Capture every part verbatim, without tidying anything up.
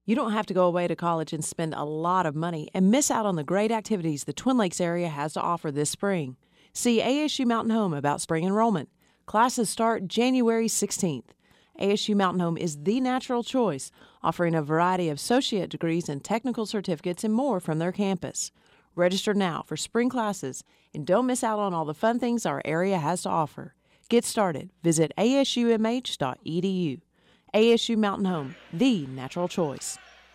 You don't have to go away to college and spend a lot of money and miss out on the great activities the Twin Lakes area has to offer this spring. See A S U Mountain Home about spring enrollment. Classes start January sixteenth. A S U Mountain Home is the natural choice, offering a variety of associate degrees and technical certificates and more from their campus. Register now for spring classes and don't miss out on all the fun things our area has to offer. Get started. Visit A S U M H dot E D U. A S U Mountain Home, the natural choice.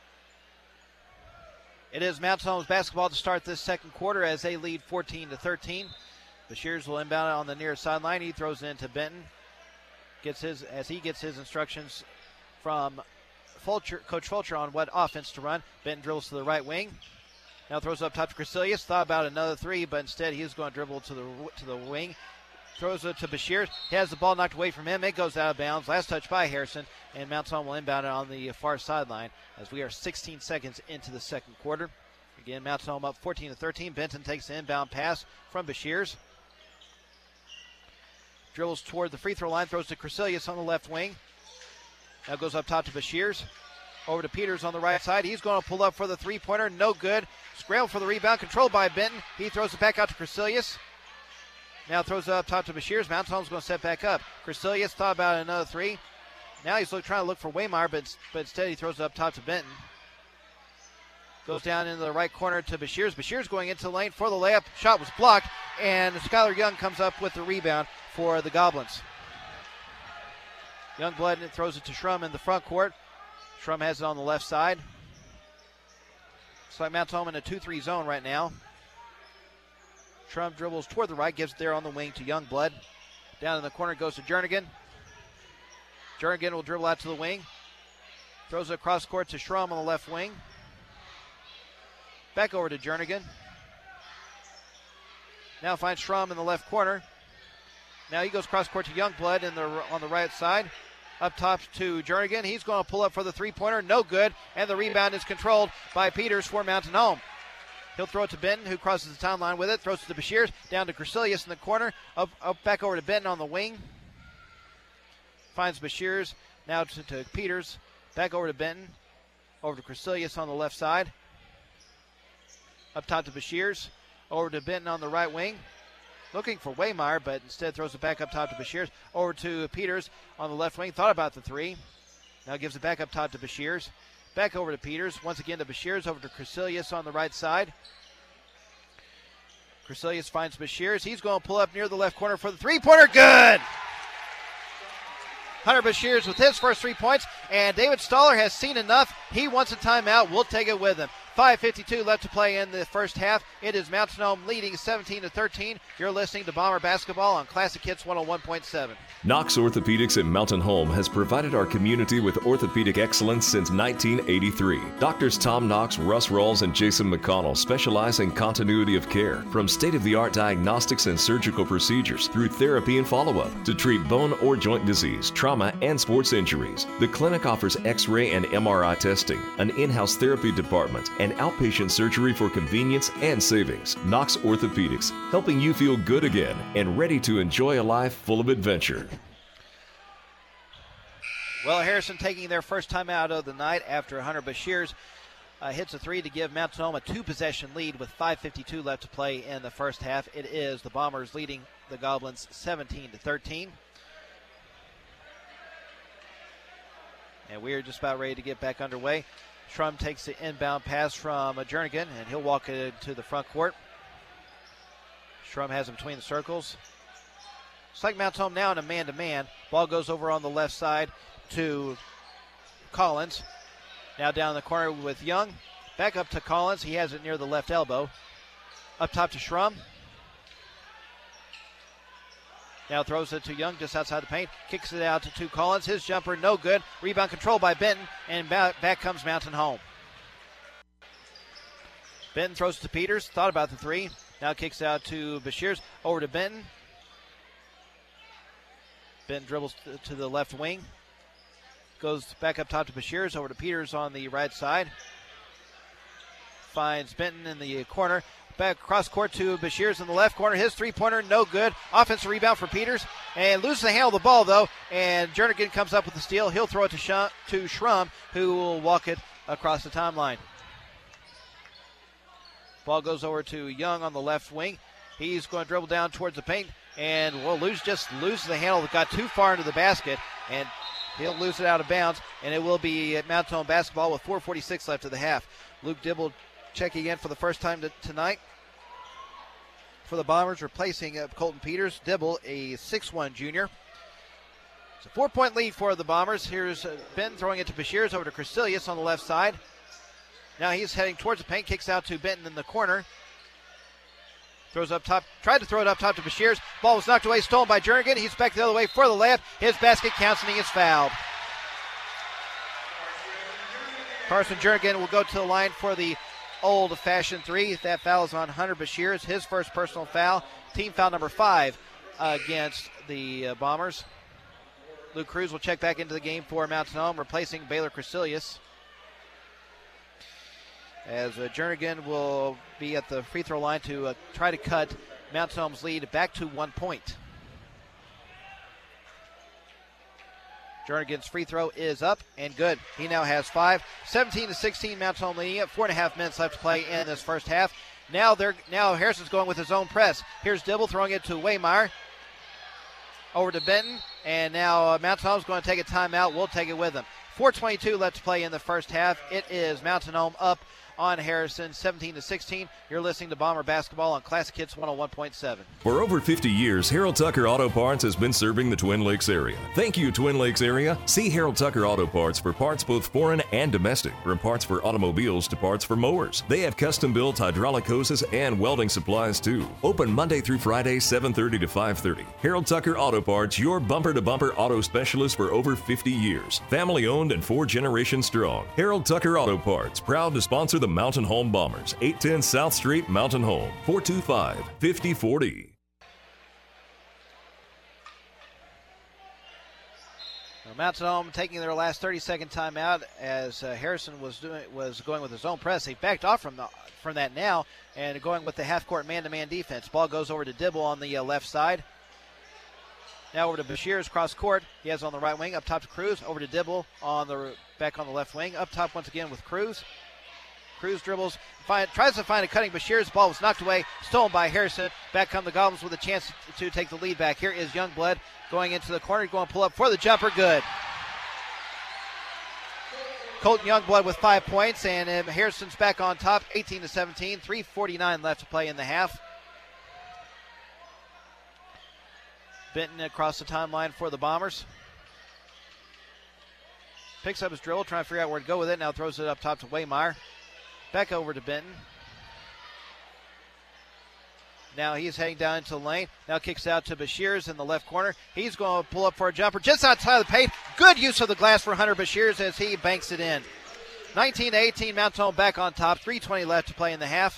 It is Mountain Home's basketball to start this second quarter as they lead fourteen to thirteen. Bashirs will inbound on the near sideline. He throws it into Benton. Gets his as he gets his instructions from Fulcher, Coach Fulcher on what offense to run. Benton dribbles to the right wing. Now throws up top to Crecilius. Thought about another three, but instead he's going to dribble to the to the wing. Throws it to Bashir. He has the ball knocked away from him. It goes out of bounds. Last touch by Harrison. And Mount Tom will inbound it on the far sideline as we are sixteen seconds into the second quarter. Again, Mount Tom up fourteen to thirteen. Benton takes the inbound pass from Bashirs. Dribbles toward the free throw line. Throws to Crecilius on the left wing. Now goes up top to Bashirs. Over to Peters on the right side. He's going to pull up for the three-pointer. No good. Scramble for the rebound. Controlled by Benton. He throws it back out to Crecilius. Now throws it up top to Bashirs. Mount Tom's going to set back up. Crecilius thought about another three. Now he's look, trying to look for Waymire, but, but instead he throws it up top to Benton. Goes down into the right corner to Bashirs. Bashirs going into the lane for the layup. Shot was blocked, and Skylar Young comes up with the rebound for the Goblins. Youngblood throws it to Shrum in the front court. Shrum has it on the left side. Looks like Mount Tom in a two three zone right now. Shrum dribbles toward the right, gives it there on the wing to Youngblood. Down in the corner goes to Jernigan. Jernigan will dribble out to the wing. Throws it across court to Shrum on the left wing. Back over to Jernigan. Now finds Shrum in the left corner. Now he goes cross court to Youngblood in the, on the right side. Up top to Jernigan. He's going to pull up for the three-pointer. No good. And the rebound is controlled by Peters for Mountain Home. He'll throw it to Benton, who crosses the timeline with it. Throws it to Bashirs. Down to Crecilius in the corner. Up, up back over to Benton on the wing. Finds Bashirs. Now to, to Peters. Back over to Benton. Over to Crecilius on the left side. Up top to Bashirs. Over to Benton on the right wing. Looking for Waymire, but instead throws it back up top to Bashirs. Over to Peters on the left wing. Thought about the three. Now gives it back up top to Bashirs. Back over to Peters. Once again to Bashirs. Over to Crecilius on the right side. Crecilius finds Bashirs. He's going to pull up near the left corner for the three-pointer. Good! Hunter Bashirs with his first three points. And David Stoller has seen enough. He wants a timeout. We'll take it with him. five fifty-two left to play in the first half. It is Mountain Home leading seventeen to thirteen. You're listening to Bomber Basketball on Classic Hits one oh one point seven. Knox Orthopedics at Mountain Home has provided our community with orthopedic excellence since nineteen eighty-three. Doctors Tom Knox, Russ Rawls, and Jason McConnell specialize in continuity of care, from state-of-the-art diagnostics and surgical procedures through therapy and follow-up to treat bone or joint disease, trauma, and sports injuries. The clinic offers X-ray and M R I testing, an in-house therapy department, and outpatient surgery for convenience and savings. Knox Orthopedics, helping you feel good again and ready to enjoy a life full of adventure. Well, Harrison taking their first time out of the night after Hunter Bashirs uh, hits a three to give Mountain Home a two-possession lead with five fifty-two left to play in the first half. It is the Bombers leading the Goblins seventeen to thirteen. And we are just about ready to get back underway. Shrum takes the inbound pass from uh, Jernigan, and he'll walk it to the front court. Shrum has him between the circles. It's like Mountain Home now in a man-to-man. Ball goes over on the left side to Collins. Now down in the corner with Young. Back up to Collins. He has it near the left elbow. Up top to Shrum. Now throws it to Young just outside the paint. Kicks it out to, to Collins. His jumper, no good. Rebound controlled by Benton. And back, back comes Mountain Home. Benton throws it to Peters. Thought about the three. Now kicks out to Bashirs. Over to Benton. Benton dribbles to, to the left wing. Goes back up top to Bashirs. Over to Peters on the right side. Finds Benton in the corner. Back cross court to Bashirs in the left corner. His three-pointer, no good. Offensive rebound for Peters. And loses the handle of the ball, though. And Jernigan comes up with the steal. He'll throw it to, Sh- to Shrum, who will walk it across the timeline. Ball goes over to Young on the left wing. He's going to dribble down towards the paint, and well, lose just loses the handle. Got too far into the basket, and he'll lose it out of bounds, and it will be at Mountain Home basketball with four forty-six left of the half. Luke Dibble checking in for the first time to, tonight for the Bombers, replacing uh, Colton Peters. Dibble, a six one junior. It's a four-point lead for the Bombers. Here's uh, Ben throwing it to Bashirs, over to Crecilius on the left side. Now he's heading towards the paint, kicks out to Benton in the corner. Throws up top, tried to throw it up top to Bashirs. Ball was knocked away, stolen by Jernigan. He's back the other way for the layup. His basket counts and he is fouled. Carson Jernigan will go to the line for the old-fashioned three. That foul is on Hunter Bashirs, his first personal foul. Team foul number five uh, against the uh, Bombers. Luke Cruz will check back into the game for Mountain Home, replacing Baylor Crecilius. As uh, Jernigan will be at the free throw line to uh, try to cut Mountain Home's lead back to one point. Jernigan's free throw is up and good. He now has five. seventeen to sixteen, Mountain Home leading it. Four and a half minutes left to play in this first half. Now they're now Harrison's going with his own press. Here's Dibble throwing it to Waymire. Over to Benton, and now uh, Mountain Home's going to take a timeout. We'll take it with them. four twenty-two left to play in the first half. It is Mountain Home up on Harrison, seventeen to sixteen. You're listening to Bomber Basketball on Classic Hits one oh one point seven. For over fifty years, Harold Tucker Auto Parts has been serving the Twin Lakes area. Thank you, Twin Lakes area. See Harold Tucker Auto Parts for parts both foreign and domestic, from parts for automobiles to parts for mowers. They have custom-built hydraulic hoses and welding supplies, too. Open Monday through Friday, seven thirty to five thirty. Harold Tucker Auto Parts, your bumper-to-bumper auto specialist for over fifty years. Family-owned and four generations strong. Harold Tucker Auto Parts, proud to sponsor the Mountain Home Bombers. eight ten South Street, Mountain Home, four two five, five oh four oh. Well, Mountain Home taking their last thirty-second timeout as uh, Harrison was doing was going with his own press. He backed off from the, from that now and going with the half-court man-to-man defense. Ball goes over to Dibble on the uh, left side. Now over to Bashirs cross court. He has on the right wing. Up top to Cruz. Over to Dibble on the back on the left wing. Up top once again with Cruz. Cruz dribbles, find, tries to find a cutting Bashirs. Ball was knocked away, stolen by Harrison. Back come the Goblins with a chance to take the lead back. Here is Youngblood going into the corner, going to pull up for the jumper. Good. Colton Youngblood with five points, and uh, Harrison's back on top, eighteen to seventeen. three forty-nine left to play in the half. Benton across the timeline for the Bombers. Picks up his dribble, trying to figure out where to go with it. Now throws it up top to Waymire. Back over to Benton. Now he's heading down into the lane. Now kicks out to Bashirs in the left corner. He's going to pull up for a jumper just outside of the paint. Good use of the glass for Hunter Bashirs as he banks it in. nineteen to eighteen, Mountain Home back on top. three twenty left to play in the half.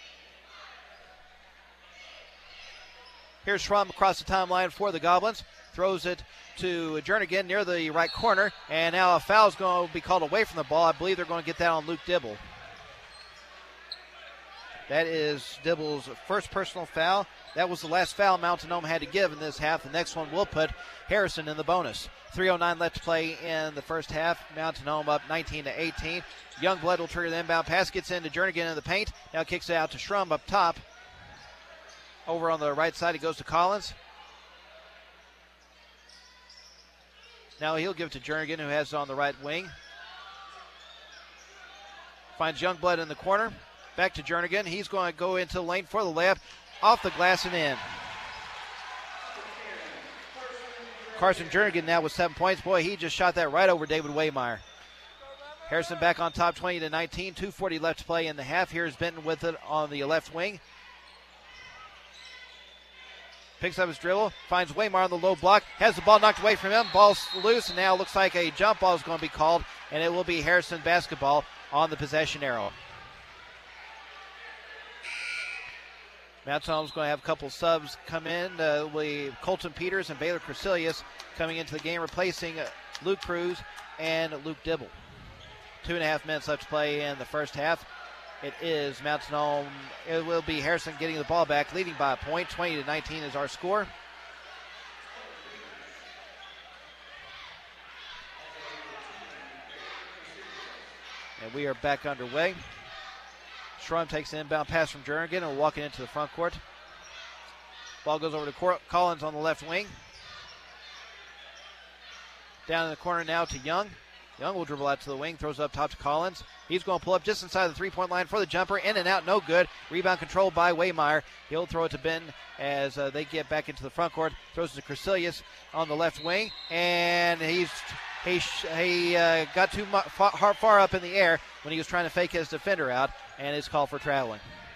Here's Schrum across the timeline for the Goblins. Throws it to Jernigan near the right corner. And now a foul is going to be called away from the ball. I believe they're going to get that on Luke Dibble. That is Dibble's first personal foul. That was the last foul Mountain Home had to give in this half. The next one will put Harrison in the bonus. three oh nine left to play in the first half. Mountain Home up nineteen to eighteen. Youngblood will trigger the inbound pass. Gets into Jernigan in the paint. Now kicks it out to Schrum up top. Over on the right side, it goes to Collins. Now he'll give it to Jernigan, who has it on the right wing. Finds Youngblood in the corner. Back to Jernigan. He's going to go into the lane for the layup. Off the glass and in. Carson Jernigan now with seven points. Boy, he just shot that right over David Waymire. Harrison back on top, twenty to nineteen. two forty left to play in the half. Here's Benton with it on the left wing. Picks up his dribble. Finds Waymire on the low block. Has the ball knocked away from him. Ball's loose, and now looks like a jump ball is going to be called, and it will be Harrison basketball on the possession arrow. Mountain Home's going to have a couple subs come in. Uh, we Colton Peters and Baylor Crecilius coming into the game, replacing uh, Luke Cruz and Luke Dibble. Two and a half minutes left to play in the first half. It is Mountain Home. It will be Harrison getting the ball back, leading by a point. twenty to nineteen is our score. And we are back underway. Schrum takes an inbound pass from Jernigan and will walk it into the front court. Ball goes over to Cor- Collins on the left wing. Down in the corner now to Young. Young will dribble out to the wing, throws it up top to Collins. He's going to pull up just inside the three-point line for the jumper. In and out, no good. Rebound controlled by Waymeyer. He'll throw it to Benton as uh, they get back into the front court. Throws it to Crecilius on the left wing. And he's he he uh, got too mu- far, far up in the air when he was trying to fake his defender out, and is called for traveling.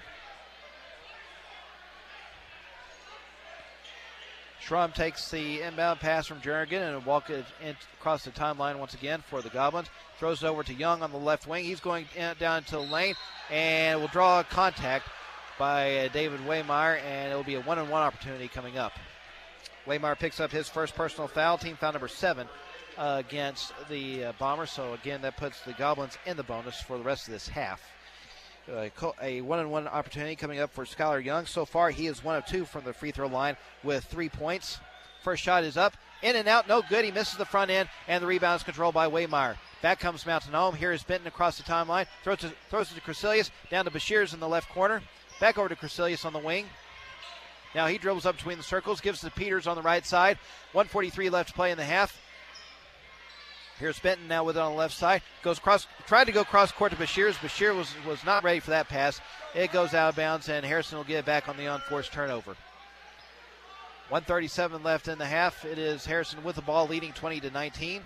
Schrum takes the inbound pass from Jernigan and walks it in, across the timeline once again for the Goblins. Throws it over to Young on the left wing. He's going in, down to the lane and will draw contact by uh, David Waymeyer, and it will be a one-on-one opportunity coming up. Waymeyer picks up his first personal foul, team foul number seven uh, against the uh, Bombers. So again, that puts the Goblins in the bonus for the rest of this half. Uh, a one-on-one opportunity coming up for Skylar Young. So far, he is one of two from the free throw line with three points. First shot is up, in and out, no good. He misses the front end, and the rebound is controlled by Waymeyer. Back comes Mountain Home. Here is Benton across the timeline. Throws it, throws it to Crecilius, down to Bashirs in the left corner. Back over to Crecilius on the wing. Now he dribbles up between the circles, gives it to Peters on the right side. one forty-three left to play in the half. Here's Benton now with it on the left side. Goes cross, tried to go cross court to Bashirs. Bashir was, was not ready for that pass. It goes out of bounds, and Harrison will get it back on the unforced turnover. one thirty-seven left in the half. It is Harrison with the ball, leading twenty to nineteen.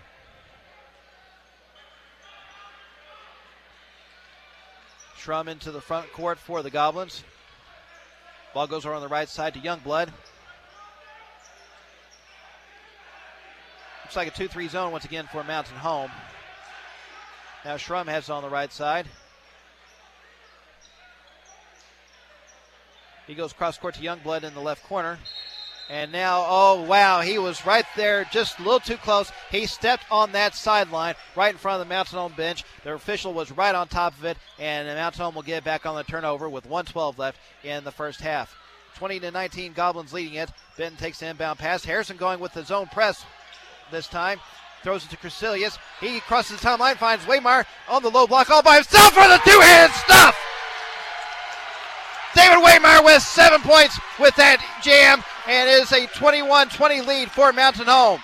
Schrum into the front court for the Goblins. Ball goes over on the right side to Youngblood. Looks like a two three zone once again for Mountain Home. Now Schrum has it on the right side. He goes cross court to Youngblood in the left corner. And now, oh, wow, he was right there, just a little too close. He stepped on that sideline right in front of the Mountain Home bench. The official was right on top of it, and the Mountain Home will get it back on the turnover with one twelve left in the first half. twenty to nineteen, Goblins leading it. Benton takes the inbound pass. Harrison going with the zone press this time. Throws it to Crecilius. He crosses the timeline, finds Waymeyer on the low block all by himself for the two-handed stuff. David Waymeyer with seven points with that jam, and it is a twenty-one twenty lead for Mountain Home.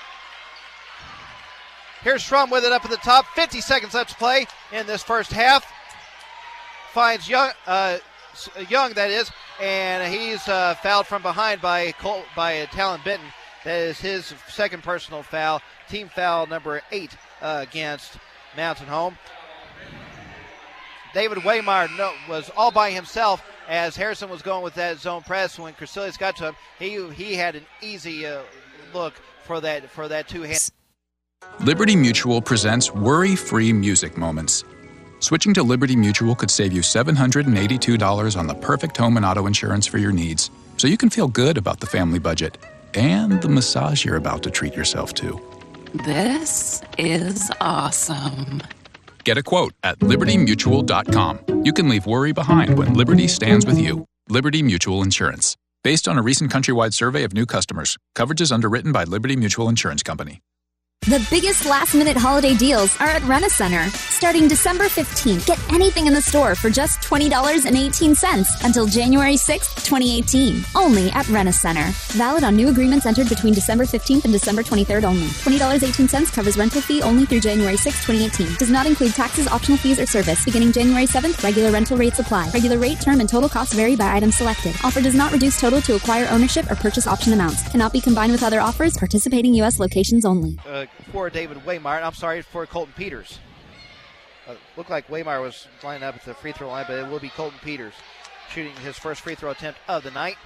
Here's Schrum with it up at the top. fifty seconds left to play in this first half. Finds Young, uh, Young that is, and he's uh, fouled from behind by Col- by Talon Benton. That is his second personal foul, team foul number eight uh, against Mountain Home. David Waymeyer no, was all by himself as Harrison was going with that zone press. When Crecilius got to him, he he had an easy uh, look for that for that two-hand. Liberty Mutual presents worry-free music moments. Switching to Liberty Mutual could save you seven hundred eighty-two dollars on the perfect home and auto insurance for your needs, so you can feel good about the family budget and the massage you're about to treat yourself to. This is awesome. Get a quote at liberty mutual dot com. You can leave worry behind when Liberty stands with you. Liberty Mutual Insurance. Based on a recent countrywide survey of new customers. Coverage is underwritten by Liberty Mutual Insurance Company. The biggest last-minute holiday deals are at Rent-A-Center. Starting December fifteenth, get anything in the store for just twenty dollars and eighteen cents until January sixth, twenty eighteen. Only at Rent-A-Center. Valid on new agreements entered between December fifteenth and December twenty-third only. twenty dollars and eighteen cents covers rental fee only through January sixth, twenty eighteen. Does not include taxes, optional fees, or service. Beginning January seventh, regular rental rates apply. Regular rate, term, and total costs vary by item selected. Offer does not reduce total to acquire ownership or purchase option amounts. Cannot be combined with other offers. Participating U S locations only. Uh, for David Waymeyer, I'm sorry, for Colton Peters. Uh, looked like Waymeyer was lining up at the free throw line, but it will be Colton Peters shooting his first free throw attempt of the night.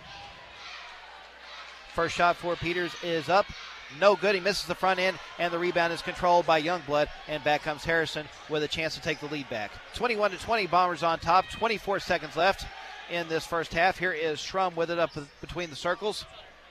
First shot for Peters is up. No good. He misses the front end, and the rebound is controlled by Youngblood, and back comes Harrison with a chance to take the lead back. twenty-one to twenty, Bombers on top. twenty-four seconds left in this first half. Here is Schrum with it up between the circles.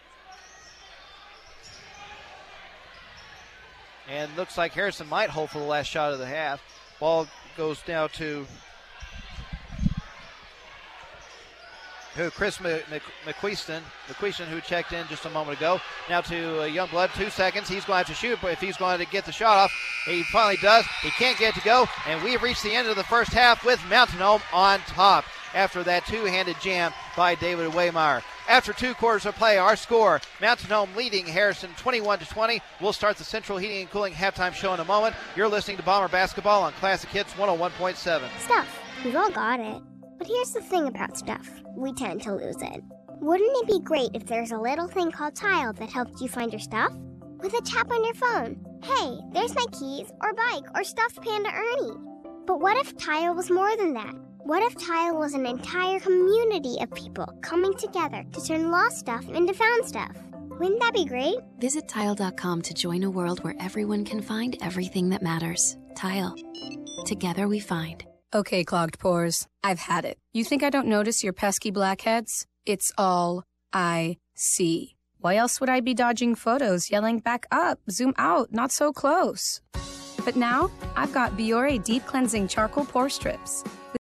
And looks like Harrison might hold for the last shot of the half. Ball goes now to who Chris McQueeston, McQueeston, who checked in just a moment ago. Now to uh, Youngblood, two seconds. He's going to have to shoot, but if he's going to get the shot off, he finally does. He can't get it to go, and we've reached the end of the first half with Mountain Home on top after that two-handed jam by David Waymeyer. After two quarters of play, our score, Mountain Home leading Harrison twenty-one to twenty. We'll start the Central Heating and Cooling halftime show in a moment. You're listening to Bomber Basketball on Classic Hits one oh one point seven. Stuff. We've all got it. But here's the thing about stuff. We tend to lose it. Wouldn't it be great if there's a little thing called Tile that helps you find your stuff? With a tap on your phone. Hey, there's my keys, or bike, or stuffed Panda Ernie. But what if Tile was more than that? What if Tile was an entire community of people coming together to turn lost stuff into found stuff? Wouldn't that be great? Visit Tile dot com to join a world where everyone can find everything that matters. Tile. Together we find. Okay, clogged pores. I've had it. You think I don't notice your pesky blackheads? It's all I see. Why else would I be dodging photos, yelling back up, zoom out, not so close? But now, I've got Biore Deep Cleansing Charcoal Pore Strips.